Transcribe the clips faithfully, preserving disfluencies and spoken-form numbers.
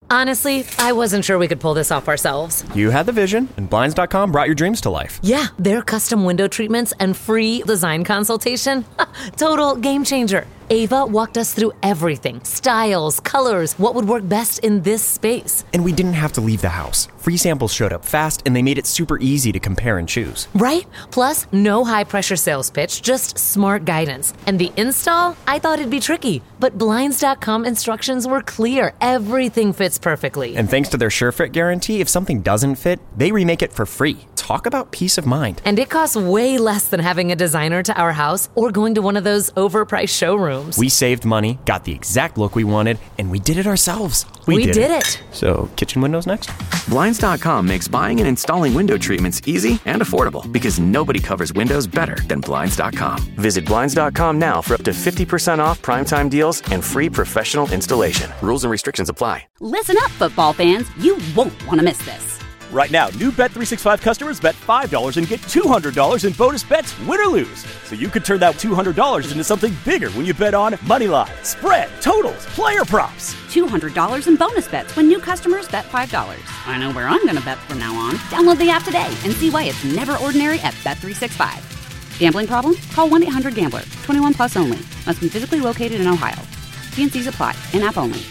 Honestly, I wasn't sure we could pull this off ourselves. You had the vision, and Blinds dot com brought your dreams to life. Yeah, their custom window treatments and free design consultation. Total game changer. Ava walked us through everything. Styles, colors, what would work best in this space. And we didn't have to leave the house. Free samples showed up fast, and they made it super easy to compare and choose. Right? Plus, no high-pressure sales pitch, just smart guidance. And the install? I thought it'd be tricky. But Blinds dot com instructions were clear. Everything fits perfectly. And thanks to their SureFit guarantee, if something doesn't fit, they remake it for free. Talk about peace of mind. And it costs way less than having a designer to our house or going to one of those overpriced showrooms. We saved money, got the exact look we wanted, and we did it ourselves. We, we did, did it. it. So, kitchen windows next? Blinds dot com makes buying and installing window treatments easy and affordable because nobody covers windows better than Blinds dot com. Visit Blinds dot com now for up to fifty percent off primetime deals and free professional installation. Rules and restrictions apply. Listen up, football fans. You won't want to miss this. Right now, new Bet three sixty-five customers bet five dollars and get two hundred dollars in bonus bets, win or lose. So you could turn that two hundred dollars into something bigger when you bet on money line, spread, totals, player props. two hundred dollars in bonus bets when new customers bet five dollars. I know where I'm going to bet from now on. Download the app today and see why it's never ordinary at Bet three sixty-five. Gambling problem? Call one eight hundred gambler. twenty-one plus only. Must be physically located in Ohio. T and C's apply. In-app only.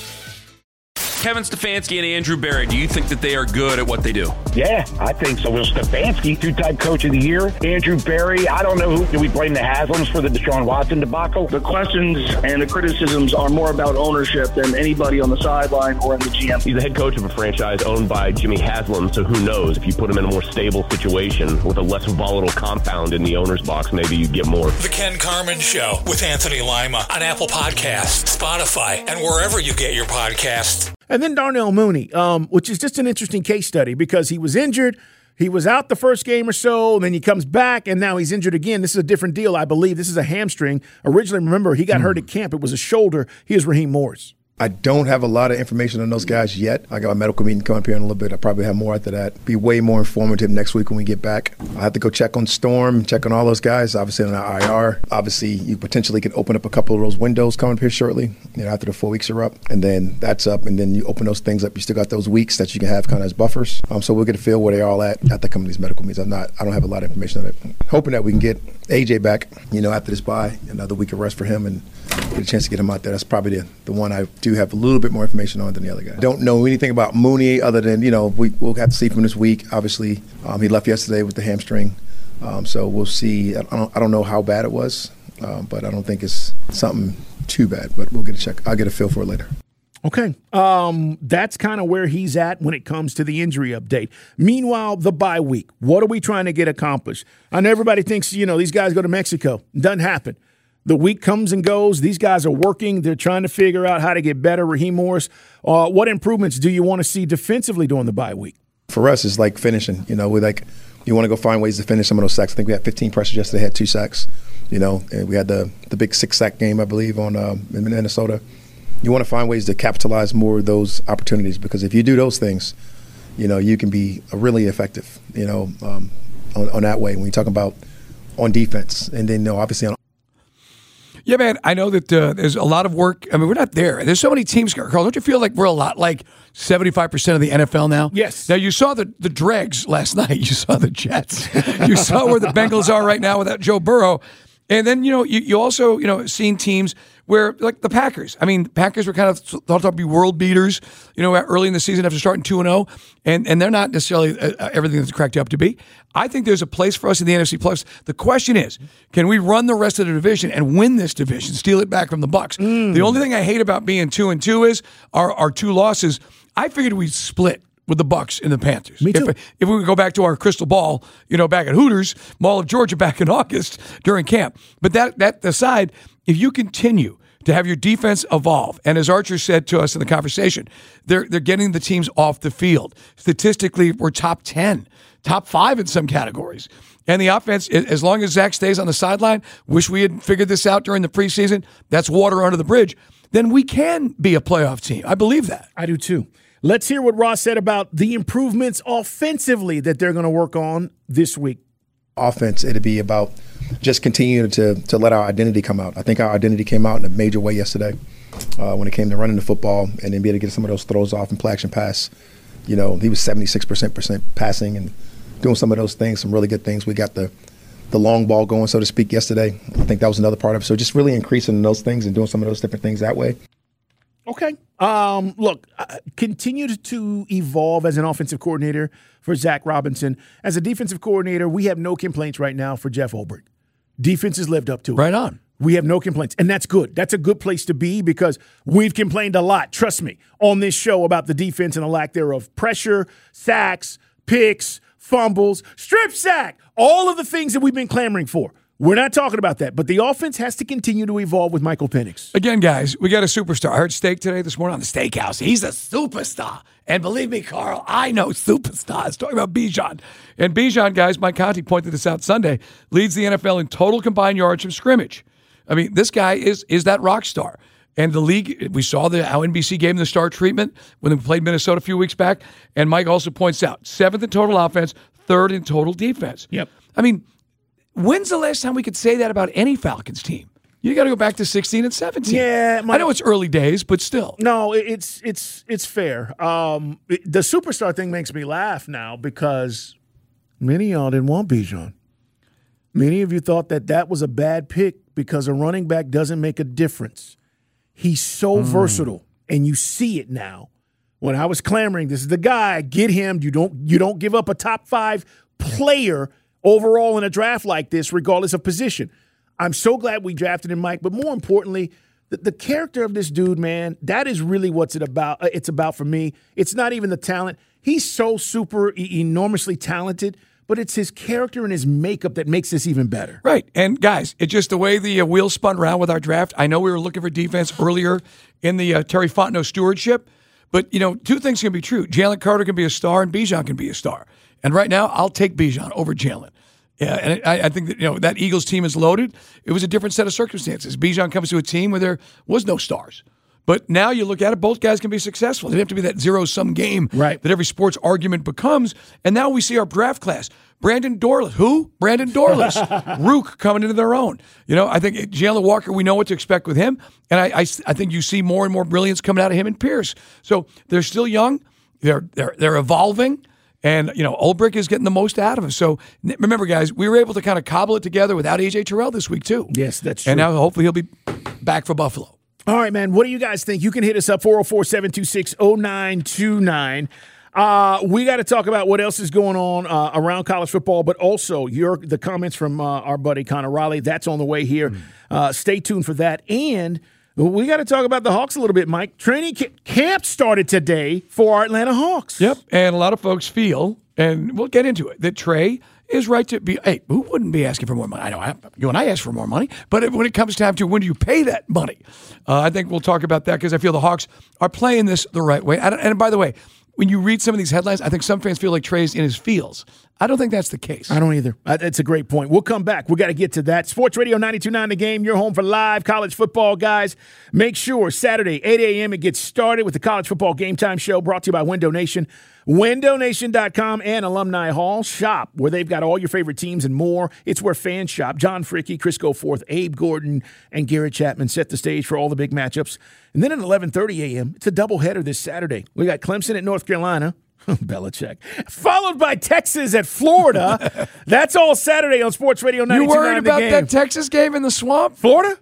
Kevin Stefanski and Andrew Berry, do you think that they are good at what they do? Yeah, I think so. Will Stefanski, two-time coach of the year. Andrew Berry, I don't know who. Do we blame the Haslams for the Deshaun Watson debacle? The questions and the criticisms are more about ownership than anybody on the sideline or in the G M. He's the head coach of a franchise owned by Jimmy Haslam, so who knows? If you put him in a more stable situation with a less volatile compound in the owner's box, maybe you get more. The Ken Carman Show with Anthony Lima on Apple Podcasts, Spotify, and wherever you get your podcasts. And then Darnell Mooney, um, which is just an interesting case study because he was injured. He was out the first game or so, and then he comes back, and now he's injured again. This is a different deal, I believe. This is a hamstring. Originally, remember, he got mm. hurt at camp. It was a shoulder. Here's Raheem Morris. I don't have a lot of information on those guys yet. I got my medical meeting coming up here in a little bit. I'll probably have more after that. Be way more informative next week when we get back. I have to go check on Storm, check on all those guys, obviously on our I R. Obviously, you potentially could open up a couple of those windows coming up here shortly, you know, after the four weeks are up. And then that's up, and then you open those things up. You still got those weeks that you can have kind of as buffers. Um, so we'll get a feel where they're all at after coming to these medical meetings. I'm not, I don't have a lot of information on it. Hoping that we can get A J back, you know, after this bye, another week of rest for him and get a chance to get him out there. That's probably the, the one I do have a little bit more information on than the other guy. Don't know anything about Mooney other than, you know, we, we'll have to see from this week. Obviously, um, he left yesterday with the hamstring. Um, so we'll see. I don't, I don't know how bad it was, um, but I don't think it's something too bad. But we'll get a check. I'll get a feel for it later. Okay. Um, that's kind of where he's at when it comes to the injury update. Meanwhile, the bye week. What are we trying to get accomplished? I know everybody thinks, you know, these guys go to Mexico. It doesn't happen. The week comes and goes. These guys are working. They're trying to figure out how to get better. Raheem Morris, uh, what improvements do you want to see defensively during the bye week? For us, it's like finishing. You know, we like you want to go find ways to finish some of those sacks. I think we had fifteen pressures yesterday, had two sacks. You know, and we had the the big six sack game, I believe, on uh, in Minnesota. You want to find ways to capitalize more of those opportunities because if you do those things, you know, you can be really effective. You know, um, on, on that way when you talk about on defense, and then you know, obviously on. Yeah, man, I know that uh, there's a lot of work. I mean, we're not there. There's so many teams, Carl. Don't you feel like we're a lot like seventy-five percent of the N F L now? Yes. Now, you saw the, the dregs last night. You saw the Jets. You saw where the Bengals are right now without Joe Burrow. And then, you know, you, you also, you know, seen teams where, like the Packers. I mean, the Packers were kind of thought to be world beaters, you know, early in the season after starting two and oh, and and they're not necessarily uh, everything that's cracked up to be. I think there's a place for us in the N F C Plus. The question is, can we run the rest of the division and win this division, steal it back from the Bucs? Mm. The only thing I hate about being two and two is our, our two losses. I figured we'd split with the Bucs and the Panthers. Me too. If, if we would go back to our crystal ball, you know, back at Hooters, Mall of Georgia back in August during camp. But that that aside, if you continue to have your defense evolve, and as Archer said to us in the conversation, they're they're getting the teams off the field. Statistically, we're top ten, top five in some categories. And the offense, as long as Zach stays on the sideline, wish we had figured this out during the preseason, that's water under the bridge, then we can be a playoff team. I believe that. I do too. Let's hear what Ross said about the improvements offensively that they're going to work on this week. Offense, it'd be about just continuing to to let our identity come out. I think our identity came out in a major way yesterday. uh, when it came to running the football and then be able to get some of those throws off and play action pass. You know, he was seventy-six percent percent passing and doing some of those things, some really good things. We got the the long ball going, so to speak, yesterday. I think that was another part of it. So just really increasing those things and doing some of those different things that way. Okay. Um, look, uh, continue to evolve as an offensive coordinator for Zach Robinson. As a defensive coordinator, we have no complaints right now for Jeff Ulbrich. Defense has lived up to it. Right on. We have no complaints, and that's good. That's a good place to be because we've complained a lot, trust me, on this show about the defense and the lack thereof. Pressure, sacks, picks, fumbles, strip sack, all of the things that we've been clamoring for. We're not talking about that, but the offense has to continue to evolve with Michael Penix. Again, guys, we got a superstar. I heard Steak today this morning on the Steakhouse. He's a superstar. And believe me, Carl, I know superstars. Talking about Bijan. And Bijan, guys, Mike Conti pointed this out Sunday, leads the N F L in total combined yards from scrimmage. I mean, this guy is is that rock star. And the league, we saw the how N B C gave him the star treatment when they played Minnesota a few weeks back. And Mike also points out, seventh in total offense, third in total defense. Yep. I mean, when's the last time we could say that about any Falcons team? You got to go back to sixteen and seventeen. Yeah, my, I know it's early days, but still. No, it's it's it's fair. Um, the superstar thing makes me laugh now because many of y'all didn't want Bijan. Many of you thought that that was a bad pick because a running back doesn't make a difference. He's so mm. versatile, and you see it now. When I was clamoring, this is the guy. Get him. You don't you don't give up a top five player overall in a draft like this, regardless of position. I'm so glad we drafted him, Mike. But more importantly, the, the character of this dude, man, that is really what's it about. It's about for me. It's not even the talent. He's so super e- enormously talented, but it's his character and his makeup that makes this even better. Right. And, guys, it's just the way the uh, wheels spun around with our draft. I know we were looking for defense earlier in the uh, Terry Fontenot stewardship, but, you know, two things can be true. Jalen Carter can be a star and Bijan can be a star. And right now, I'll take Bijan over Jalen. Yeah, and I, I think that, you know, that Eagles team is loaded. It was a different set of circumstances. Bijan comes to a team where there was no stars. But now you look at it, both guys can be successful. They have to be that zero-sum game right. that every sports argument becomes. And now we see our draft class. Brandon Dorless. Who? Brandon Dorless. Rook coming into their own. You know, I think Jalen Walker, we know what to expect with him. And I, I, I think you see more and more brilliance coming out of him and Pierce. So they're still young. They're they're they're evolving. And, you know, Ulbrich is getting the most out of him. So remember, guys, we were able to kind of cobble it together without A J Terrell this week, too. Yes, that's true. And now hopefully he'll be back for Buffalo. All right, man. What do you guys think? You can hit us up, four oh four, seven two six, oh nine two nine. Uh, we got to talk about what else is going on uh, around college football, but also your the comments from uh, our buddy Connor Raleigh. That's on the way here. Mm. Uh, stay tuned for that. And we got to talk about the Hawks a little bit, Mike. Training camp started today for our Atlanta Hawks. Yep, and a lot of folks feel, and we'll get into it, that Trey is right to be, hey, who wouldn't be asking for more money? I know I, you and I ask for more money, but when it comes time to when do you pay that money, uh, I think we'll talk about that because I feel the Hawks are playing this the right way. And, and by the way, when you read some of these headlines, I think some fans feel like Trey's in his feels. I don't think that's the case. I don't either. It's a great point. We'll come back. We got to get to that. Sports Radio ninety-two point nine The Game, your home for live college football, guys. Make sure Saturday, eight a.m., it gets started with the College Football Game Time Show brought to you by Window Nation. window nation dot com and Alumni Hall. Shop where they've got all your favorite teams and more. It's where fans shop. John Fricky, Chris Goforth, Abe Gordon, and Garrett Chapman set the stage for all the big matchups. And then at eleven thirty a.m., it's a doubleheader this Saturday. We got Clemson at North Carolina. Belichick. Followed by Texas at Florida. That's all Saturday on Sports Radio ninety-two point nine. You worried about that Texas game in the swamp? Florida?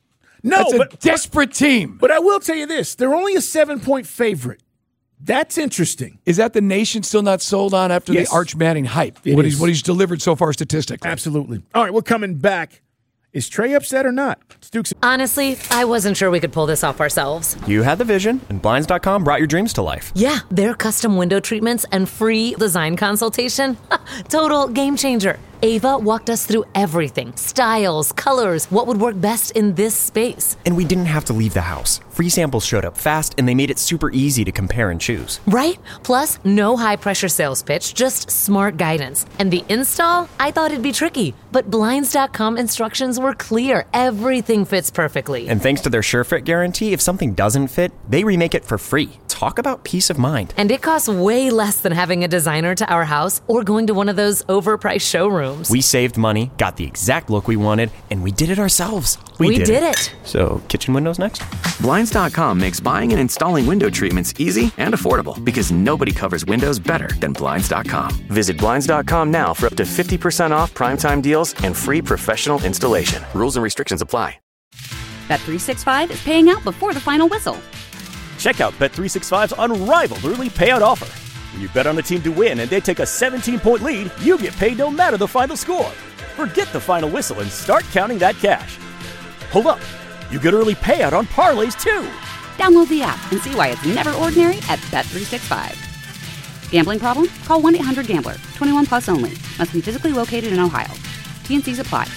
No. That's a but, desperate team. But I will tell you this. They're only a seven-point favorite. That's interesting. Is that the nation still not sold on after yes. the Arch Manning hype? It what is. he's what he's delivered so far statistically. Absolutely. All right, we're coming back. Is Trey upset or not? Stooks. Honestly, I wasn't sure we could pull this off ourselves. You had the vision, and Blinds dot com brought your dreams to life. Yeah, their custom window treatments and free design consultation. Total game changer. Ava walked us through everything. Styles, colors, what would work best in this space. And we didn't have to leave the house. Free samples showed up fast, and they made it super easy to compare and choose. Right? Plus, no high-pressure sales pitch, just smart guidance. And the install? I thought it'd be tricky, but Blinds dot com instructions were clear. Everything fits perfectly. And thanks to their SureFit guarantee, if something doesn't fit, they remake it for free. Talk about peace of mind. And it costs way less than having a designer to our house or going to one of those overpriced showrooms. We saved money, got the exact look we wanted, and we did it ourselves. We, we did, did it. it. So, kitchen windows next? Blinds dot com makes buying and installing window treatments easy and affordable because nobody covers windows better than Blinds dot com. Visit Blinds dot com now for up to fifty percent off primetime deals and free professional installation. Rules and restrictions apply. Bet three sixty-five is paying out before the final whistle. Check out Bet three sixty-five's unrivaled early payout offer. When you bet on a team to win and they take a seventeen-point lead, you get paid no matter the final score. Forget the final whistle and start counting that cash. Hold up. You get early payout on parlays, too. Download the app and see why it's never ordinary at Bet three sixty-five. Gambling problem? Call one eight hundred gambler. twenty-one plus only. Must be physically located in Ohio. T N Cs apply.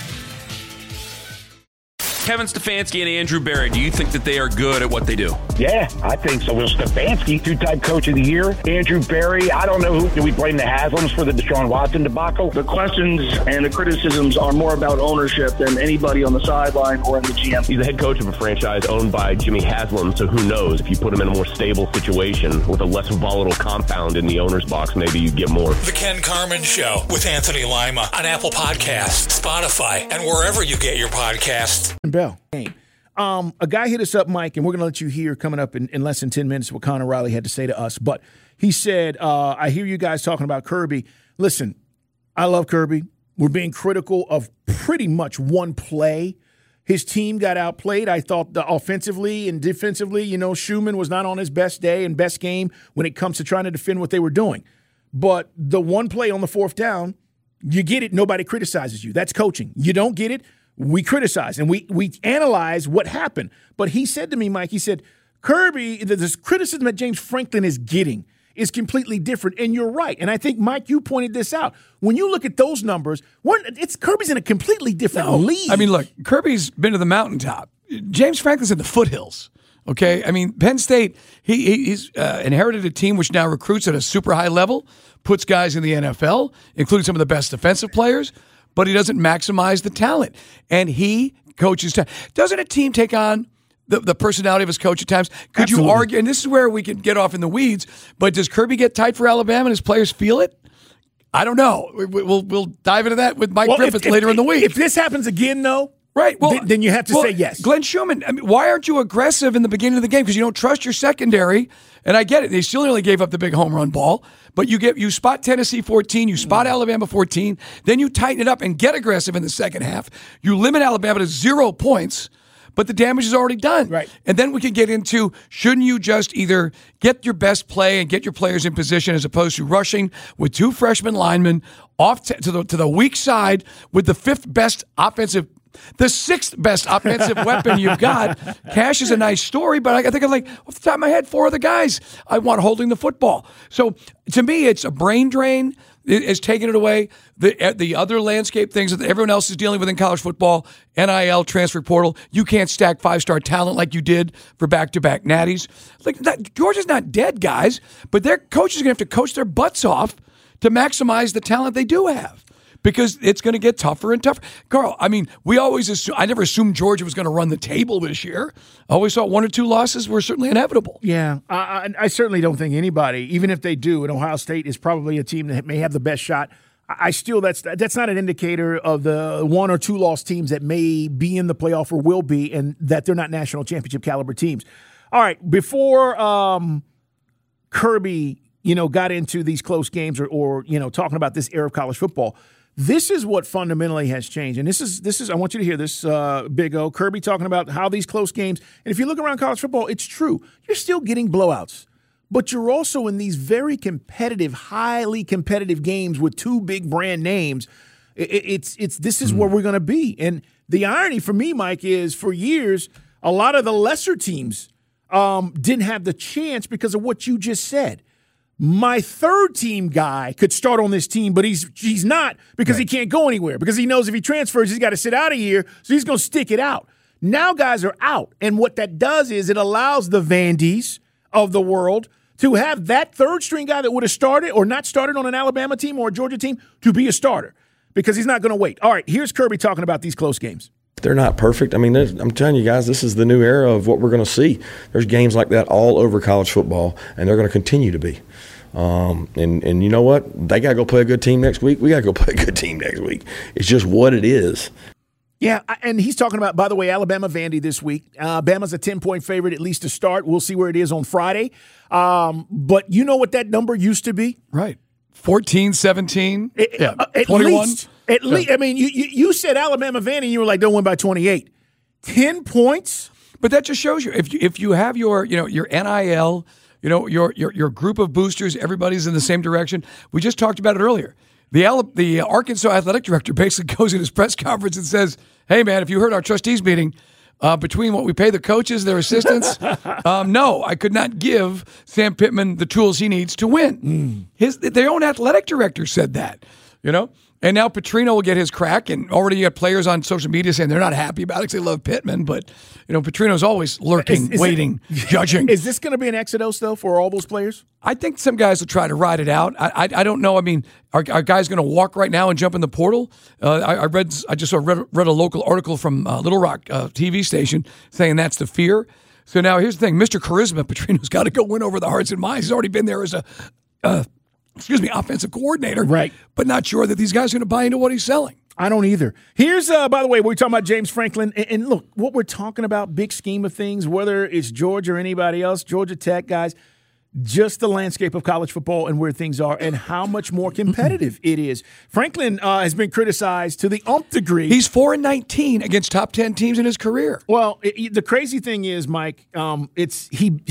Kevin Stefanski and Andrew Berry, do you think that they are good at what they do? Yeah, I think so. Will Stefanski, two-time coach of the year. Andrew Berry, I don't know who. Do we blame the Haslams for the Deshaun Watson debacle? The questions and the criticisms are more about ownership than anybody on the sideline or in the G M. He's the head coach of a franchise owned by Jimmy Haslam, so who knows? If you put him in a more stable situation with a less volatile compound in the owner's box, maybe you get more. The Ken Carman Show with Anthony Lima on Apple Podcasts, Spotify, and wherever you get your podcasts. Bell. Um, a guy hit us up, Mike, and we're going to let you hear coming up in, in less than ten minutes what Connor Riley had to say to us. But he said, uh, I hear you guys talking about Kirby. Listen, I love Kirby. We're being critical of pretty much one play. His team got outplayed. I thought the offensively and defensively, you know, Schumann was not on his best day and best game when it comes to trying to defend what they were doing. But the one play on the fourth down, you get it, nobody criticizes you. That's coaching. You don't get it, we criticize and we we analyze what happened. But he said to me, Mike, he said, Kirby, the, the criticism that James Franklin is getting is completely different. And you're right. And I think, Mike, you pointed this out. When you look at those numbers, it's Kirby's in a completely different no, league. I mean, look, Kirby's been to the mountaintop. James Franklin's in the foothills. Okay, I mean, Penn State, he he's uh, inherited a team which now recruits at a super high level, puts guys in the N F L, including some of the best defensive players, but he doesn't maximize the talent. And he coaches. T- doesn't a team take on the, the personality of his coach at times? Could Absolutely. You argue, and this is where we can get off in the weeds, but does Kirby get tight for Alabama and his players feel it? I don't know. We'll, we'll dive into that with Mike well, Griffith if, later if, in the week. If this happens again, though, right. Well, th- then you have to well, say yes. Glenn Schumann, I mean, why aren't you aggressive in the beginning of the game? Because you don't trust your secondary. And I get it. They still only gave up the big home run ball. But you get you spot Tennessee fourteen, you spot mm. Alabama fourteen, then you tighten it up and get aggressive in the second half. You limit Alabama to zero points, but the damage is already done. Right. And then we can get into, shouldn't you just either get your best play and get your players in position as opposed to rushing with two freshman linemen off t- to the to the weak side with the fifth best offensive The sixth best offensive weapon you've got. Cash is a nice story, but I think I'm like, off the top of my head, four of the guys I want holding the football. So to me, it's a brain drain. It's taking it away. The the other landscape things that everyone else is dealing with in college football, N I L, transfer portal, you can't stack five-star talent like you did for back-to-back natties. Like that, Georgia's not dead, guys, but their coaches are going to have to coach their butts off to maximize the talent they do have. Because it's going to get tougher and tougher. Carl, I mean, we always assume, I never assumed Georgia was going to run the table this year. I always thought one or two losses were certainly inevitable. Yeah, I, I certainly don't think anybody, even if they do, and Ohio State is probably a team that may have the best shot. I still, that's that's not an indicator of the one or two lost teams that may be in the playoff or will be, and that they're not national championship caliber teams. All right, before um, Kirby, you know, got into these close games or, or, you know, talking about this era of college football, this is what fundamentally has changed. And this is, this is I want you to hear this, uh, Big O. Kirby talking about how these close games, and if you look around college football, it's true. You're still getting blowouts, but you're also in these very competitive, highly competitive games with two big brand names. It, it's, it's, this is mm. where we're going to be. And the irony for me, Mike, is for years, a lot of the lesser teams um, didn't have the chance because of what you just said. My third team guy could start on this team, but he's he's not because right. he can't go anywhere, because he knows if he transfers, he's got to sit out a year, so he's going to stick it out. Now guys are out, and what that does is it allows the Vandies of the world to have that third-string guy that would have started or not started on an Alabama team or a Georgia team to be a starter because he's not going to wait. All right, here's Kirby talking about these close games. they're not perfect. I mean, I'm telling you guys, this is the new era of what we're going to see. There's games like that all over college football, and they're going to continue to be. Um, and, and you know what? They got to go play a good team next week. We got to go play a good team next week. It's just what it is. Yeah, and he's talking about, by the way, Alabama-Vandy this week. Uh, Bama's a ten-point favorite, at least to start. We'll see where it is on Friday. Um, but you know what that number used to be? Right. fourteen, seventeen, It, yeah, uh, at twenty-one. least. At Yeah. least. I mean, you, you, you said Alabama-Vandy, and you were like, don't win by twenty-eight. ten points? But that just shows you, if you, if you have your, you know, your N I L, you know, your, your, your group of boosters, everybody's in the same direction. We just talked about it earlier. The Al- the Arkansas athletic director basically goes in his press conference and says, hey, man, if you heard our trustees meeting, uh, between what we pay the coaches, their assistants, um, no, I could not give Sam Pittman the tools he needs to win. Mm. His Their own athletic director said that, you know? And now Petrino will get his crack, and already you have players on social media saying they're not happy about it because they love Pittman, but, you know, Petrino's always lurking, Is- is waiting, it- judging. Is this going to be an exodus, though, for all those players? I think some guys will try to ride it out. I I, I don't know. I mean, are, are guys going to walk right now and jump in the portal? Uh, I, I read. I just saw read, read a local article from uh, Little Rock uh, T V station saying that's the fear. So now here's the thing: Mister Charisma, Petrino's got to go win over the hearts and minds. He's already been there as a, uh, excuse me, offensive coordinator, right? But not sure that these guys are going to buy into what he's selling. I don't either. Here's, uh, by the way, we're talking about James Franklin. And, and look, what we're talking about, big scheme of things, whether it's Georgia or anybody else, Georgia Tech, guys, just the landscape of college football and where things are and how much more competitive it is. Franklin uh, has been criticized to the umph degree. He's four and nineteen against top ten teams in his career. Well, it, the crazy thing is, Mike, um, it's he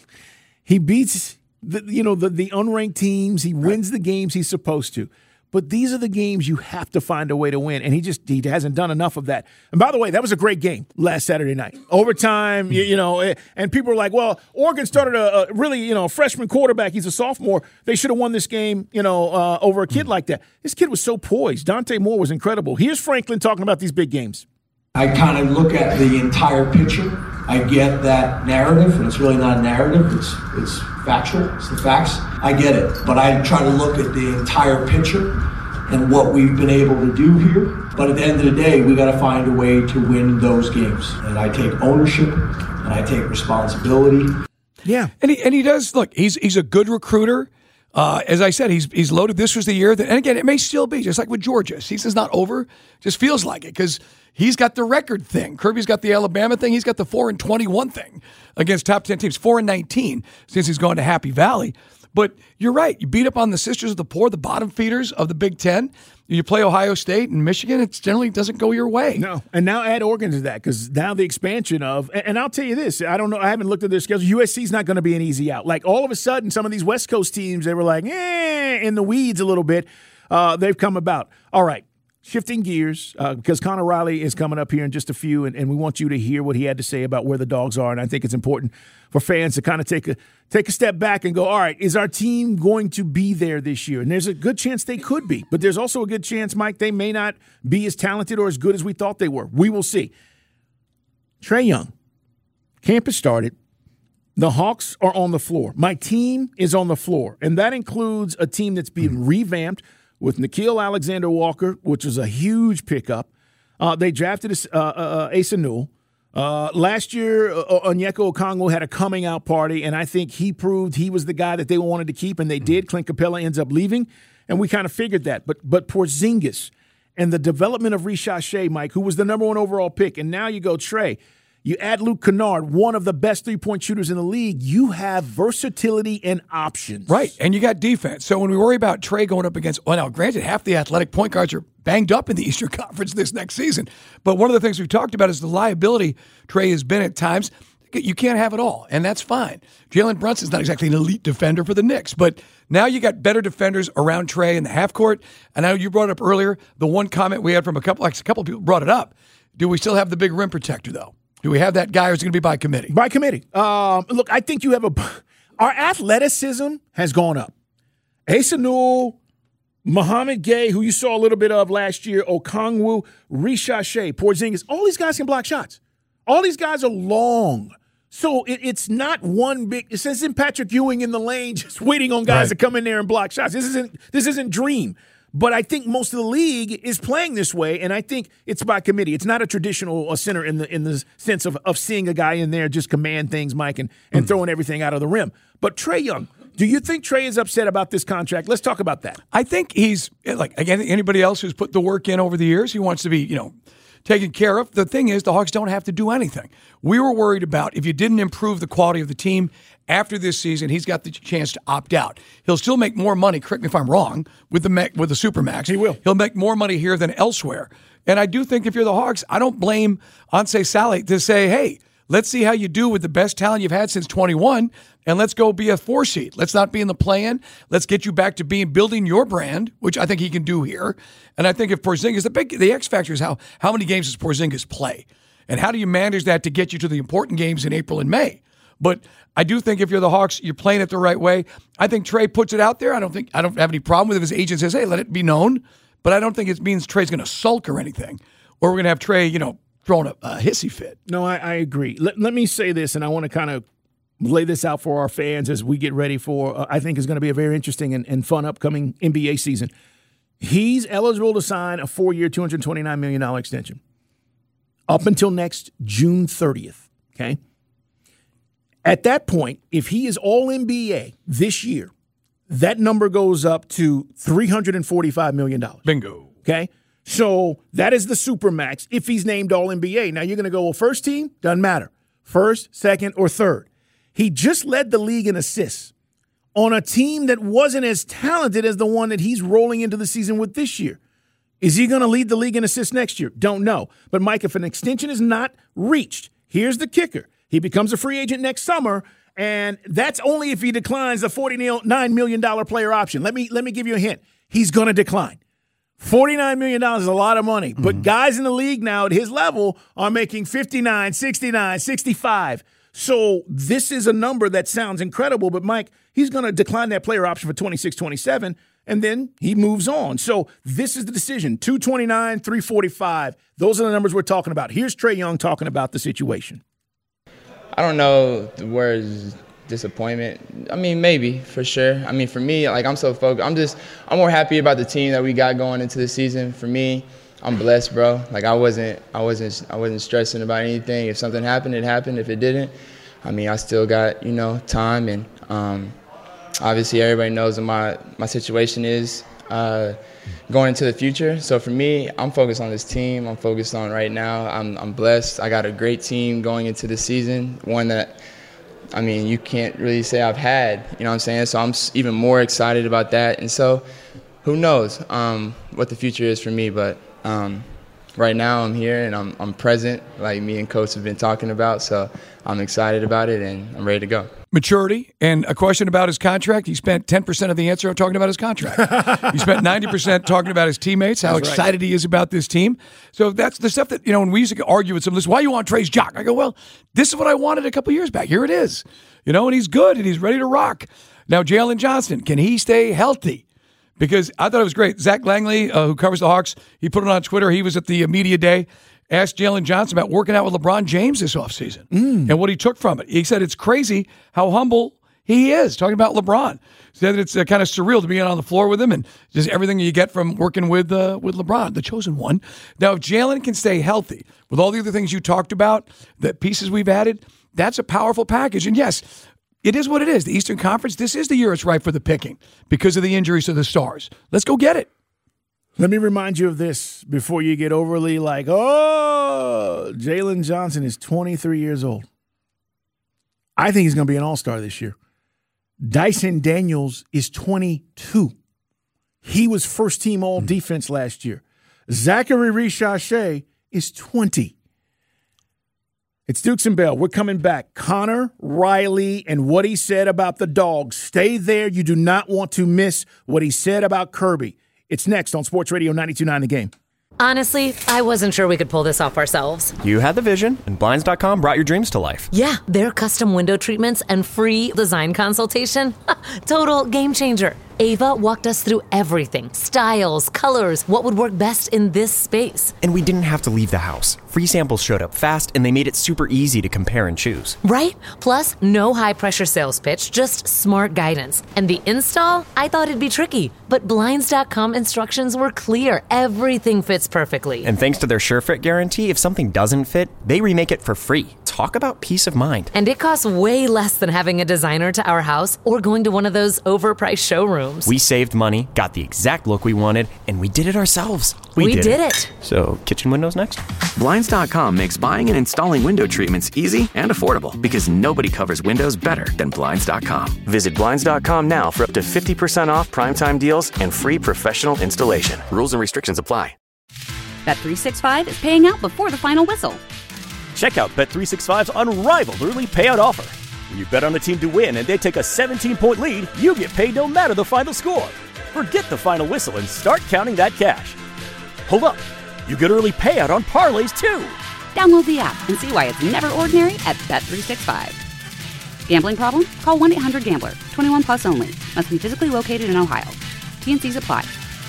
he beats the you know the the unranked teams. He wins the games he's supposed to. But these are the games you have to find a way to win, and he just he hasn't done enough of that. And by the way, that was a great game last Saturday night, overtime. You, you know, and people were like, "Well, Oregon started a, a really you know a freshman quarterback. He's a sophomore. They should have won this game, you know, uh, over a kid like that." This kid was so poised. Dante Moore was incredible. Here's Franklin talking about these big games. I kind of look at the entire picture. I get that narrative, and it's really not a narrative. It's it's factual. It's the facts. I get it. But I try to look at the entire picture and what we've been able to do here. But at the end of the day, we got to find a way to win those games. And I take ownership, and I take responsibility. Yeah. And he and he does, look, he's he's a good recruiter. Uh, as I said, he's he's loaded. This was the year that, and again, it may still be, just like with Georgia. Season's not over. Just feels like it because he's got the record thing. Kirby's got the Alabama thing. He's got the four and twenty-one thing against top ten teams. four and nineteen since he's gone to Happy Valley. But you're right. You beat up on the Sisters of the Poor, the bottom feeders of the Big Ten. You play Ohio State and Michigan, it generally doesn't go your way. No, and now add Oregon to that because now the expansion of, and, and I'll tell you this, I don't know, I haven't looked at their schedule. U S C's not going to be an easy out. Like all of a sudden, some of these West Coast teams, they were like, eh, in the weeds a little bit. Uh, they've come about. All right. Shifting gears, uh, because Connor Riley is coming up here in just a few, and, and we want you to hear what he had to say about where the Dogs are. And I think it's important for fans to kind of take a take a step back and go, all right, is our team going to be there this year? And there's a good chance they could be, but there's also a good chance, Mike, they may not be as talented or as good as we thought they were. We will see. Trae Young, camp has started. The Hawks are on the floor. My team is on the floor, and that includes a team that's being revamped with Nickeil Alexander-Walker, which was a huge pickup. Uh, they drafted uh, uh, Asa Newell. Uh, last year, uh, Onyeka Okongwu had a coming-out party, and I think he proved he was the guy that they wanted to keep, and they did. Clint Capella ends up leaving, and we kind of figured that. But but Porzingis and the development of Rishai Shea, Mike, who was the number one overall pick, and now you go Trae. You add Luke Kennard, one of the best three-point shooters in the league. You have versatility and options. Right, and you got defense. So when we worry about Trae going up against, well, now, granted, half the athletic point guards are banged up in the Eastern Conference this next season. But one of the things we've talked about is the liability Trae has been at times. You can't have it all, and that's fine. Jalen Brunson's not exactly an elite defender for the Knicks, but now you got better defenders around Trae in the half court. And I know you brought it up earlier, the one comment we had from a couple, like a couple of people brought it up. Do we still have the big rim protector, though? Do we have that guy, or is it going to be by committee? By committee. Um, look, I think you have a – our athleticism has gone up. Asa Newell, Muhammad Gay, who you saw a little bit of last year, Okongwu, Rishai Shea, Porzingis, all these guys can block shots. All these guys are long. So it, it's not one big – this isn't Patrick Ewing in the lane just waiting on guys right. to come in there and block shots. This isn't, this isn't Dream. But I think most of the league is playing this way, and I think it's by committee. It's not a traditional uh, center in the in the sense of, of seeing a guy in there just command things, Mike, and, and mm-hmm. throwing everything out of the rim. But Trae Young, do you think Trae is upset about this contract? Let's talk about that. I think he's, like, again, anybody else who's put the work in over the years, he wants to be, you know, taken care of. The thing is, the Hawks don't have to do anything. We were worried about if you didn't improve the quality of the team after this season, he's got the chance to opt out. He'll still make more money, correct me if I'm wrong, with the with the Supermax. He will. He'll make more money here than elsewhere. And I do think if you're the Hawks, I don't blame Anseh Saleh to say, hey, let's see how you do with the best talent you've had since twenty-one, and let's go be a four seed. Let's not be in the play-in. Let's get you back to being building your brand, which I think he can do here. And I think if Porzingis, the big the X factor is how how many games does Porzingis play, and how do you manage that to get you to the important games in April and May? But I do think if you're the Hawks, you're playing it the right way. I think Trae puts it out there. I don't think I don't have any problem with it if his agent says, hey, let it be known. But I don't think it means Trae's going to sulk or anything, or we're going to have Trae, you know, throwing a, a hissy fit. No, I, I agree. Let, let me say this, and I want to kind of lay this out for our fans as we get ready for, uh, I think is going to be a very interesting and, and fun upcoming N B A season. He's eligible to sign a four-year, two hundred twenty-nine million dollars extension up until next June thirtieth, okay? At that point, if he is all N B A this year, that number goes up to three hundred forty-five million dollars. Bingo. Okay? So that is the supermax if he's named all N B A. Now you're going to go, well, first team? Doesn't matter. First, second, or third. He just led the league in assists on a team that wasn't as talented as the one that he's rolling into the season with this year. Is he going to lead the league in assists next year? Don't know. But, Mike, if an extension is not reached, here's the kicker. He becomes a free agent next summer, and that's only if he declines the forty-nine million dollars player option. Let me let me give you a hint. He's going to decline. forty-nine million dollars is a lot of money, but mm-hmm. guys in the league now at his level are making fifty-nine, sixty-nine, sixty-five. So this is a number that sounds incredible, but, Mike, he's going to decline that player option for twenty-six, twenty-seven, and then he moves on. So this is the decision, two twenty-nine, three forty-five. Those are the numbers we're talking about. Here's Trae Young talking about the situation. I don't know the words disappointment. I mean, maybe, for sure. I mean, for me, like, I'm so focused. I'm just, I'm more happy about the team that we got going into the season. For me, I'm blessed, bro. Like, I wasn't, I wasn't, I wasn't stressing about anything. If something happened, it happened. If it didn't, I mean, I still got, you know, time. And um, obviously, everybody knows what my, my situation is uh, going into the future. So for me, I'm focused on this team. I'm focused on right now. I'm, I'm blessed. I got a great team going into this season, one that, I mean, you can't really say I've had, you know what I'm saying? So I'm even more excited about that. And so who knows um, what the future is for me, but um, right now I'm here and I'm, I'm present, like me and Coach have been talking about. So I'm excited about it and I'm ready to go. Maturity and a question about his contract. He spent ten percent of the answer talking about his contract. He spent ninety percent talking about his teammates, how that's excited right. he is about this team. So that's the stuff that, you know, when we used to argue with some of this, why you want Trae's jock? I go, well, this is what I wanted a couple years back. Here it is. You know, and he's good and he's ready to rock. Now, Jalen Johnson, can he stay healthy? Because I thought it was great. Zach Langley, uh, who covers the Hawks, he put it on Twitter. He was at the media day. Asked Jalen Johnson about working out with LeBron James this offseason mm. and what he took from it. He said it's crazy how humble he is, talking about LeBron. Said that it's uh, kind of surreal to be on the floor with him and just everything you get from working with uh, with LeBron, the chosen one. Now, if Jalen can stay healthy with all the other things you talked about, the pieces we've added, that's a powerful package. And yes, it is what it is. The Eastern Conference, this is the year it's ripe for the picking because of the injuries to the stars. Let's go get it. Let me remind you of this before you get overly like, oh, Jalen Johnson is twenty-three years old. I think he's going to be an all-star this year. Dyson Daniels is twenty-two. He was first-team all-defense last year. Zachary Richache is twenty. It's Dukes and Bell. We're coming back. Connor Riley and what he said about the Dogs. Stay there. You do not want to miss what he said about Kirby. It's next on Sports Radio ninety-two point nine The Game. Honestly, I wasn't sure we could pull this off ourselves. You had the vision, and Blinds dot com brought your dreams to life. Yeah, their custom window treatments and free design consultation. Total game changer. Ava walked us through everything. Styles, colors, what would work best in this space. And we didn't have to leave the house. Free samples showed up fast, and they made it super easy to compare and choose. Right? Plus, no high-pressure sales pitch, just smart guidance. And the install? I thought it'd be tricky, but Blinds dot com instructions were clear. Everything fits perfectly. And thanks to their SureFit guarantee, if something doesn't fit, they remake it for free. Talk about peace of mind. And it costs way less than having a designer to our house or going to one of those overpriced showrooms. We saved money, got the exact look we wanted, and we did it ourselves. We, we did, did it. it. So, kitchen windows next? Blinds dot com makes buying and installing window treatments easy and affordable because nobody covers windows better than Blinds dot com. Visit Blinds dot com now for up to fifty percent off primetime deals and free professional installation. Rules and restrictions apply. Bet three sixty-five is paying out before the final whistle. Check out Bet three sixty-five's unrivaled early payout offer. When you bet on a team to win and they take a seventeen-point lead, you get paid no matter the final score. Forget the final whistle and start counting that cash. Hold up. You get early payout on parlays, too. Download the app and see why it's never ordinary at Bet three sixty-five. Gambling problem? Call one eight hundred gambler. twenty-one plus only. Must be physically located in Ohio. T N Cs apply.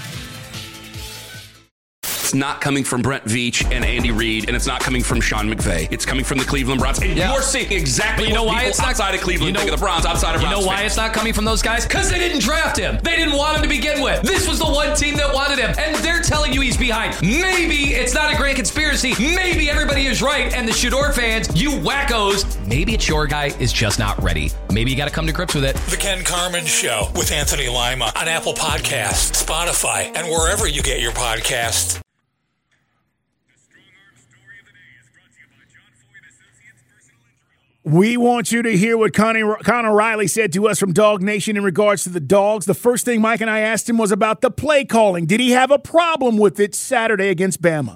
It's not coming from Brent Veach and Andy Reid, and it's not coming from Sean McVay. It's coming from the Cleveland Browns. And Yeah. you're seeing exactly But you know what why people it's not outside of Cleveland you know, think of the Browns, outside of You Browns know why fans. it's not coming from those guys? Because they didn't draft him. They didn't want him to begin with. This was the one team that wanted him, and they're telling you he's behind. Maybe it's not a grand conspiracy. Maybe everybody is right, and the Shador fans, you wackos, maybe it's your guy is just not ready. Maybe you got to come to grips with it. The Ken Carmen Show with Anthony Lima on Apple Podcasts, Spotify, and wherever you get your podcasts. We want you to hear what Connie, Connor Riley said to us from Dog Nation in regards to the Dogs. The first thing Mike and I asked him was about the play calling. Did he have a problem with it Saturday against Bama?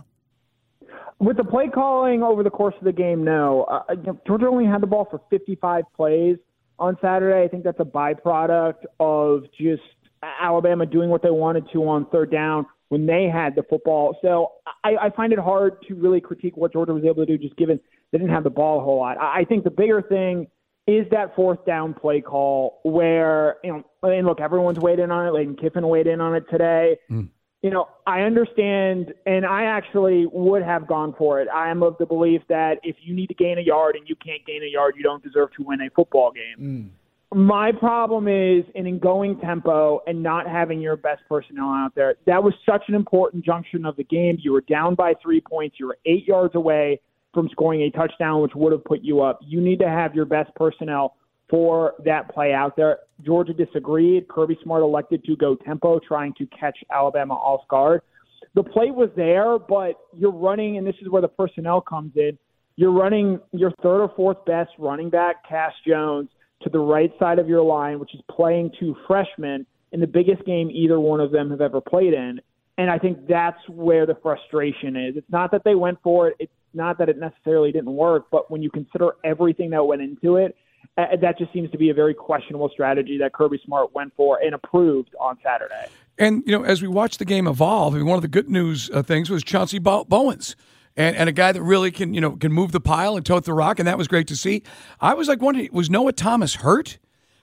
With the play calling over the course of the game, no. Uh, Georgia only had the ball for fifty-five plays on Saturday. I think that's a byproduct of just Alabama doing what they wanted to on third down when they had the football. So I, I find it hard to really critique what Georgia was able to do just given they didn't have the ball a whole lot. I think the bigger thing is that fourth down play call where, you know, and look, everyone's weighed in on it. Lane Kiffin weighed in on it today. Mm. You know, I understand, and I actually would have gone for it. I am of the belief that if you need to gain a yard and you can't gain a yard, you don't deserve to win a football game. Mm. My problem is in going tempo and not having your best personnel out there. That was such an important junction of the game. You were down by three points. You were eight yards away from scoring a touchdown, which would have put you up. You need to have your best personnel for that play out there. Georgia disagreed. Kirby Smart elected to go tempo, trying to catch Alabama off guard. The play was there, but you're running, and this is where the personnel comes in, you're running your third or fourth best running back, Cass Jones, to the right side of your line, which is playing two freshmen in the biggest game either one of them have ever played in. And I think that's where the frustration is. It's not that they went for it. It's not that it necessarily didn't work, but when you consider everything that went into it, uh, that just seems to be a very questionable strategy that Kirby Smart went for and approved on Saturday. And, you know, as we watch the game evolve, I mean, one of the good news uh, things was Chauncey Bow- Bowens. And, and a guy that really can, you know, can move the pile and tote the rock, and that was great to see. I was like wondering, was Noah Thomas hurt?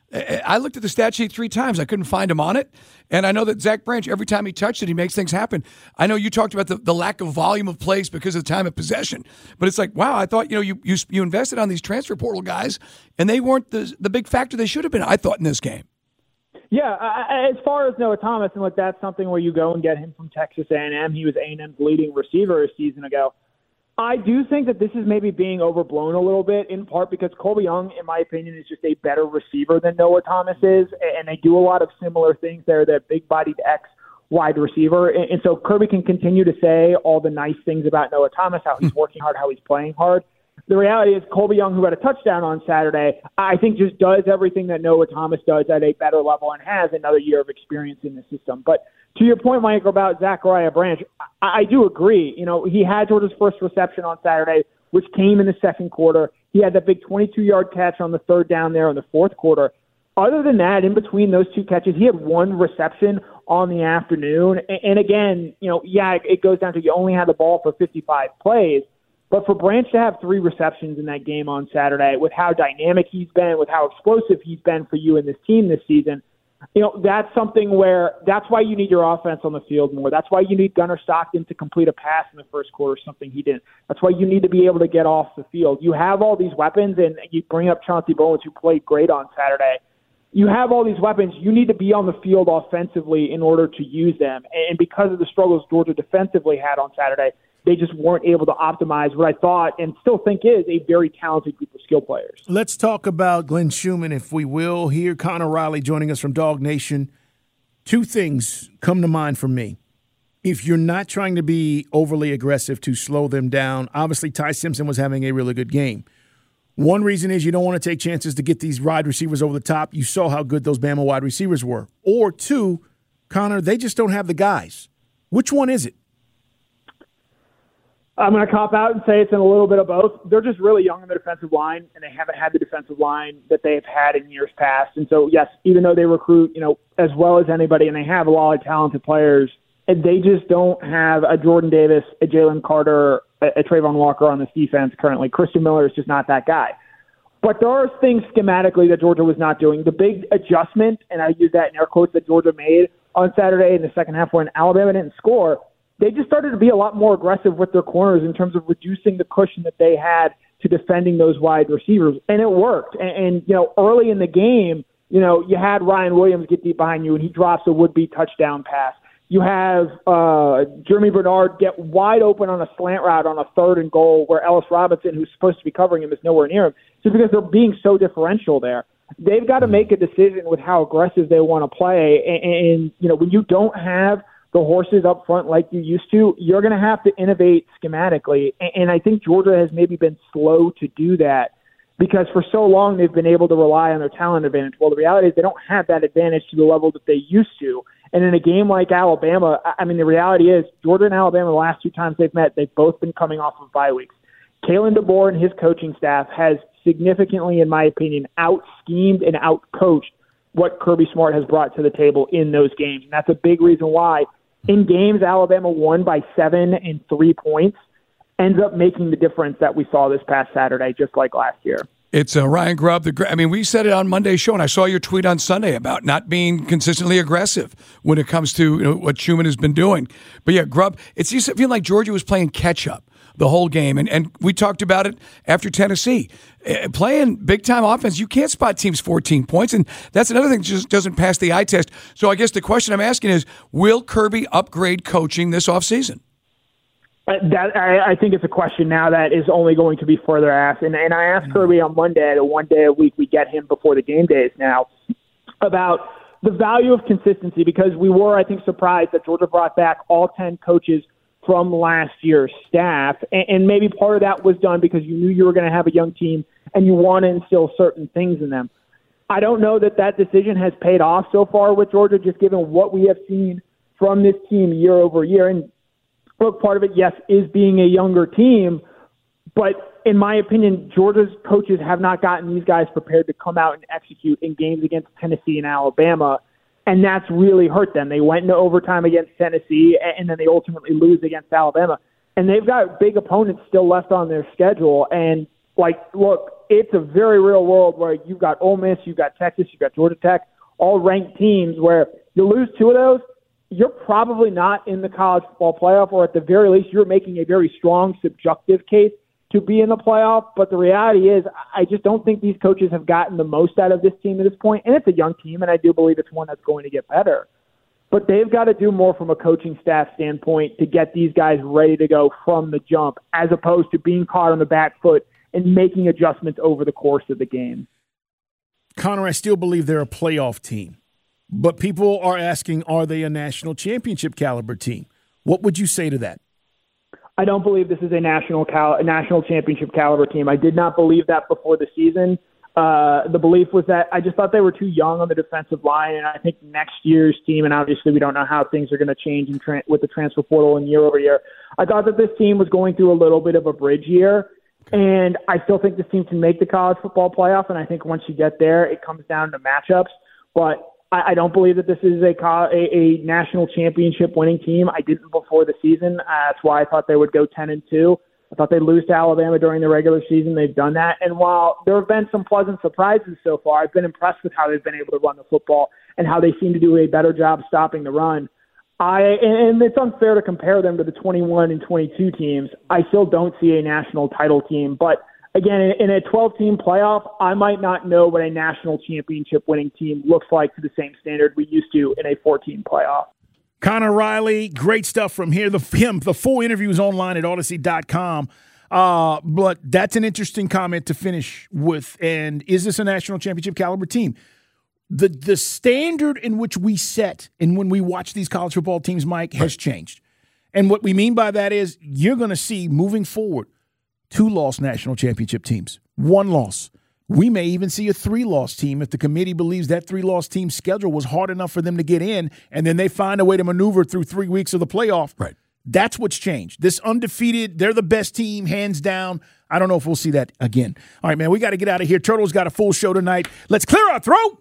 I looked at the stat sheet three times. I couldn't find him on it. And I know that Zach Branch, every time he touched it, he makes things happen. I know you talked about the, the lack of volume of plays because of the time of possession. But it's like, wow, I thought, you know, you you, you invested on these transfer portal guys, and they weren't the, the big factor they should have been, I thought, in this game. Yeah, I, as far as Noah Thomas, and look, that's something where you go and get him from Texas A and M. He was A and M's leading receiver a season ago. I do think that this is maybe being overblown a little bit, in part because Colby Young, in my opinion, is just a better receiver than Noah Thomas is, and they do a lot of similar things. They're that big-bodied X wide receiver, and so Kirby can continue to say all the nice things about Noah Thomas, how he's working hard, how he's playing hard. The reality is Colby Young, who had a touchdown on Saturday, I think just does everything that Noah Thomas does at a better level and has another year of experience in the system. But to your point, Mike, about Zachariah Branch, I, I do agree. You know, he had Georgia's first reception on Saturday, which came in the second quarter. He had that big twenty-two-yard catch on the third down there in the fourth quarter. Other than that, in between those two catches, he had one reception on the afternoon. And, and again, you know, yeah, it goes down to you only had the ball for fifty-five plays. But for Branch to have three receptions in that game on Saturday, with how dynamic he's been, with how explosive he's been for you and this team this season, you know, that's something where that's why you need your offense on the field more. That's why you need Gunnar Stockton to complete a pass in the first quarter, something he didn't. That's why you need to be able to get off the field. You have all these weapons, and you bring up Chauncey Bowens, who played great on Saturday. You have all these weapons. You need to be on the field offensively in order to use them. And because of the struggles Georgia defensively had on Saturday, they just weren't able to optimize what I thought and still think is a very talented group of skill players. Let's talk about Glenn Schumann, if we will. Here, Connor Riley joining us from Dog Nation. Two things come to mind for me. If you're not trying to be overly aggressive to slow them down, obviously Ty Simpson was having a really good game. One reason is you don't want to take chances to get these wide receivers over the top. You saw how good those Bama wide receivers were. Or two, Connor, they just don't have the guys. Which one is it? I'm going to cop out and say it's in a little bit of both. They're just really young in the defensive line, and they haven't had the defensive line that they've had in years past. And so, yes, even though they recruit, you know, as well as anybody, and they have a lot of talented players, and they just don't have a Jordan Davis, a Jalen Carter, a, a Trayvon Walker on this defense currently. Christian Miller is just not that guy. But there are things schematically that Georgia was not doing. The big adjustment, and I use that in air quotes, that Georgia made on Saturday in the second half when Alabama didn't score, they just started to be a lot more aggressive with their corners in terms of reducing the cushion that they had to defending those wide receivers. And it worked. And, and you know, early in the game, you know, you had Ryan Williams get deep behind you, and he drops a would-be touchdown pass. You have uh, Jeremy Bernard get wide open on a slant route on a third and goal where Ellis Robinson, who's supposed to be covering him, is nowhere near him. Just because they're being so differential there. They've got to make a decision with how aggressive they want to play. And, and, you know, when you don't have the horses up front like you used to, you're going to have to innovate schematically. And, and I think Georgia has maybe been slow to do that because for so long they've been able to rely on their talent advantage. Well, the reality is they don't have that advantage to the level that they used to. And in a game like Alabama, I mean, the reality is Georgia and Alabama, the last two times they've met, they've both been coming off of bye weeks. Kalen DeBoer and his coaching staff has significantly, in my opinion, out-schemed and out-coached what Kirby Smart has brought to the table in those games. And that's a big reason why in games Alabama won by seven and three points ends up making the difference that we saw this past Saturday, just like last year. It's uh, Ryan Grubb. The, I mean, we said it on Monday's show, and I saw your tweet on Sunday about not being consistently aggressive when it comes to you know, what Schumann has been doing. But yeah, Grubb, it's just feeling like Georgia was playing catch-up the whole game. And, and we talked about it after Tennessee. Uh, playing big-time offense, you can't spot teams fourteen points, and that's another thing that just doesn't pass the eye test. So I guess the question I'm asking is, will Kirby upgrade coaching this offseason? Uh, that I, I think it's a question now that is only going to be further asked. And, and I asked Kirby on Monday, at one day a week we get him before the game days now, about the value of consistency, because we were, I think, surprised that Georgia brought back all ten coaches from last year's staff. And, and maybe part of that was done because you knew you were going to have a young team and you want to instill certain things in them. I don't know that that decision has paid off so far with Georgia, just given what we have seen from this team year over year. And look, part of it, yes, is being a younger team, but in my opinion, Georgia's coaches have not gotten these guys prepared to come out and execute in games against Tennessee and Alabama, and that's really hurt them. They went into overtime against Tennessee, and then they ultimately lose against Alabama, and they've got big opponents still left on their schedule. And, like, look, it's a very real world where you've got Ole Miss, you've got Texas, you've got Georgia Tech, all ranked teams where you lose two of those, you're probably not in the college football playoff, or at the very least, you're making a very strong subjective case to be in the playoff. But the reality is, I just don't think these coaches have gotten the most out of this team at this point. And it's a young team, and I do believe it's one that's going to get better. But they've got to do more from a coaching staff standpoint to get these guys ready to go from the jump, as opposed to being caught on the back foot and making adjustments over the course of the game. Connor, I still believe they're a playoff team. But people are asking, are they a national championship caliber team? What would you say to that? I don't believe this is a national cal- a national championship caliber team. I did not believe that before the season. Uh, the belief was that I just thought they were too young on the defensive line, and I think next year's team, and obviously we don't know how things are going to change in tra- with the transfer portal and year over year, I thought that this team was going through a little bit of a bridge year, and I still think this team can make the college football playoff, and I think once you get there, it comes down to matchups. But I don't believe that this is a, a, a national championship winning team. I didn't before the season. Uh, that's why I thought they would go ten and two. I thought they'd lose to Alabama during the regular season. They've done that. And while there have been some pleasant surprises so far, I've been impressed with how they've been able to run the football. and how they seem to do a better job stopping the run. I and it's unfair to compare them to the twenty-one and twenty-two teams. I still don't see a national title team, but again, in a twelve-team playoff, I might not know what a national championship winning team looks like to the same standard we used to in a four-team playoff. Connor Riley, great stuff from here. The him, the full interview is online at Odyssey dot com. Uh, but that's an interesting comment to finish with. And is this a national championship caliber team? The the standard in which we set and when we watch these college football teams, Mike, has changed. And what we mean by that is you're going to see moving forward two-loss national championship teams, one loss. We may even see a three-loss team if the committee believes that three-loss team's schedule was hard enough for them to get in, and then they find a way to maneuver through three weeks of the playoff. Right. That's what's changed. This undefeated, they're the best team, hands down. I don't know if we'll see that again. All right, man, we got to get out of here. Turtle's got a full show tonight. Let's clear our throat.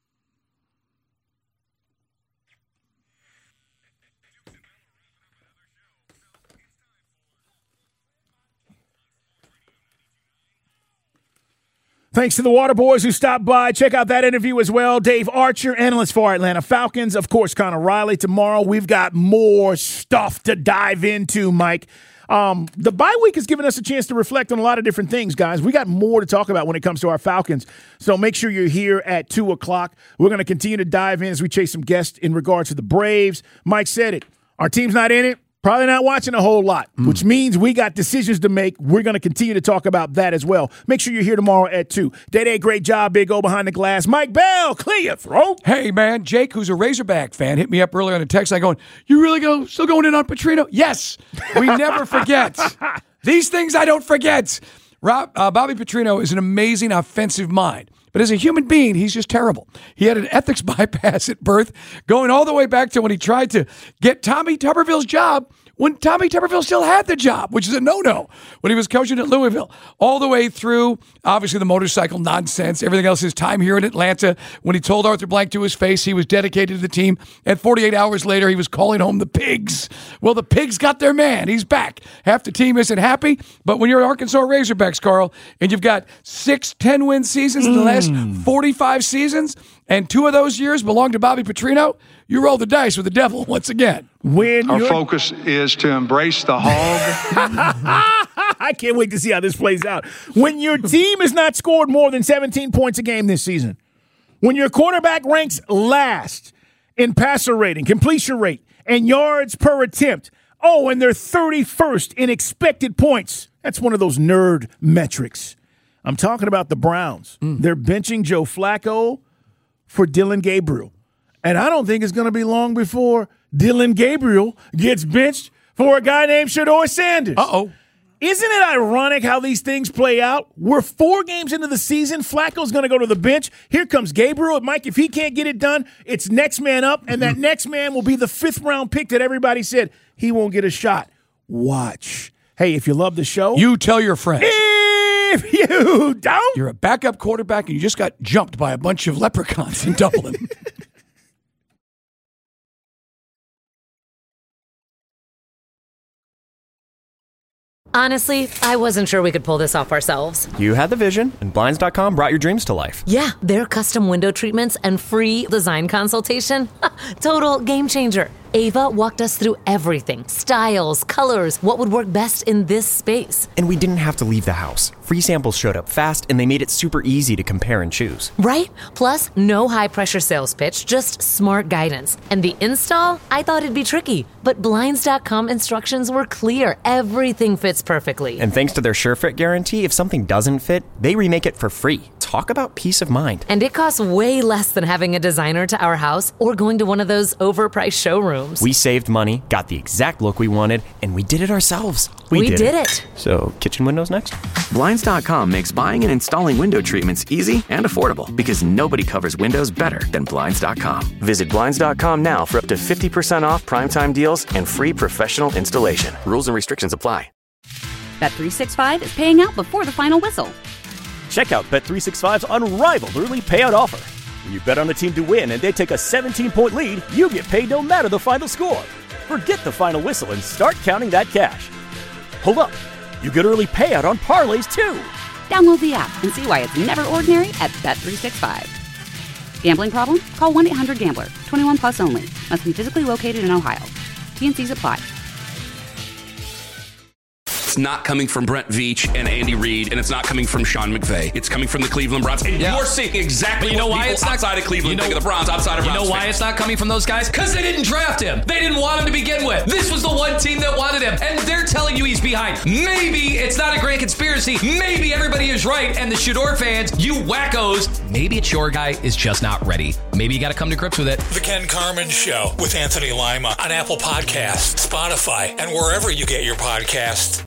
Thanks to the Water Boys who stopped by. Check out that interview as well. Dave Archer, analyst for Atlanta Falcons. Of course, Connor Riley tomorrow. We've got more stuff to dive into, Mike. Um, the bye week has given us a chance to reflect on a lot of different things, guys. We got more to talk about when it comes to our Falcons. So make sure you're here at two o'clock. We're going to continue to dive in as we chase some guests in regards to the Braves. Mike said it. Our team's not in it. Probably not watching a whole lot, mm. which means we got decisions to make. We're going to continue to talk about that as well. Make sure you're here tomorrow at two. Day-Day, great job, Big O behind the glass. Mike Bell, clear your throat. Hey, man, Jake, who's a Razorback fan, hit me up earlier on a text. I going, you really go still going in on Petrino? Yes. We never forget. These things I don't forget. Rob, uh, Bobby Petrino is an amazing offensive mind. But as a human being, he's just terrible. He had an ethics bypass at birth, going all the way back to when he tried to get Tommy Tuberville's job when Tommy Tuberville still had the job, which is a no-no, when he was coaching at Louisville. All the way through, obviously, the motorcycle nonsense, everything else, his time here in Atlanta, when he told Arthur Blank to his face he was dedicated to the team, and forty-eight hours later, he was calling home the Pigs. Well, the Pigs got their man. He's back. Half the team isn't happy, but when you're Arkansas Razorbacks, Carl, and you've got six ten-win seasons in the last forty-five seasons, and two of those years belong to Bobby Petrino, you roll the dice with the devil once again. When Our focus is to embrace the hog. I can't wait to see how this plays out. When your team has not scored more than seventeen points a game this season, when your quarterback ranks last in passer rating, completion rate, and yards per attempt, oh, and they're thirty-first in expected points. That's one of those nerd metrics. I'm talking about the Browns. Mm. They're benching Joe Flacco for Dillon Gabriel. And I don't think it's going to be long before Dillon Gabriel gets benched for a guy named Shedeur Sanders. Uh-oh. Isn't it ironic how these things play out? We're four games into the season. Flacco's going to go to the bench. Here comes Gabriel. Mike, if he can't get it done, it's next man up, and that next man will be the fifth-round pick that everybody said he won't get a shot. Watch. Hey, if you love the show, you tell your friends. If you don't, you're a backup quarterback, and you just got jumped by a bunch of leprechauns in Dublin. Honestly, I wasn't sure we could pull this off ourselves. You had the vision, and Blinds dot com brought your dreams to life. Yeah, their custom window treatments and free design consultation. Total game changer. Ava walked us through everything. Styles, colors, what would work best in this space. And we didn't have to leave the house. Free samples showed up fast, and they made it super easy to compare and choose. Right? Plus, no high-pressure sales pitch, just smart guidance. And the install? I thought it'd be tricky. But Blinds dot com instructions were clear. Everything fits perfectly. And thanks to their SureFit guarantee, if something doesn't fit, they remake it for free. Talk about peace of mind. And it costs way less than having a designer to our house or going to one of those overpriced showrooms. We saved money, got the exact look we wanted, and we did it ourselves. We, we did, did it. it. So, kitchen windows next? Blinds dot com makes buying and installing window treatments easy and affordable because nobody covers windows better than Blinds dot com. Visit Blinds dot com now for up to fifty percent off primetime deals and free professional installation. Rules and restrictions apply. Bet three sixty-five is paying out before the final whistle. Check out Bet three sixty-five's unrivaled early payout offer. When you bet on a team to win and they take a seventeen-point lead, you get paid no matter the final score. Forget the final whistle and start counting that cash. Hold up. You get early payout on parlays, too. Download the app and see why it's never ordinary at Bet three sixty-five. Gambling problem? Call one eight hundred gambler. twenty-one plus only. Must be physically located in Ohio. T N Cs apply. It's not coming from Brent Veach and Andy Reid, and it's not coming from Sean McVay. It's coming from the Cleveland Browns. And Yeah. you're seeing exactly But you know what why people it's not- outside of Cleveland you know- think of the Browns, outside of You Browns know why fans. it's not coming from those guys? Because they didn't draft him. They didn't want him to begin with. This was the one team that wanted him, and they're telling you he's behind. Maybe it's not a grand conspiracy. Maybe everybody is right, and the Shador fans, you wackos, maybe it's your guy is just not ready. Maybe you got to come to grips with it. The Ken Carmen Show with Anthony Lima on Apple Podcasts, Spotify, and wherever you get your podcasts.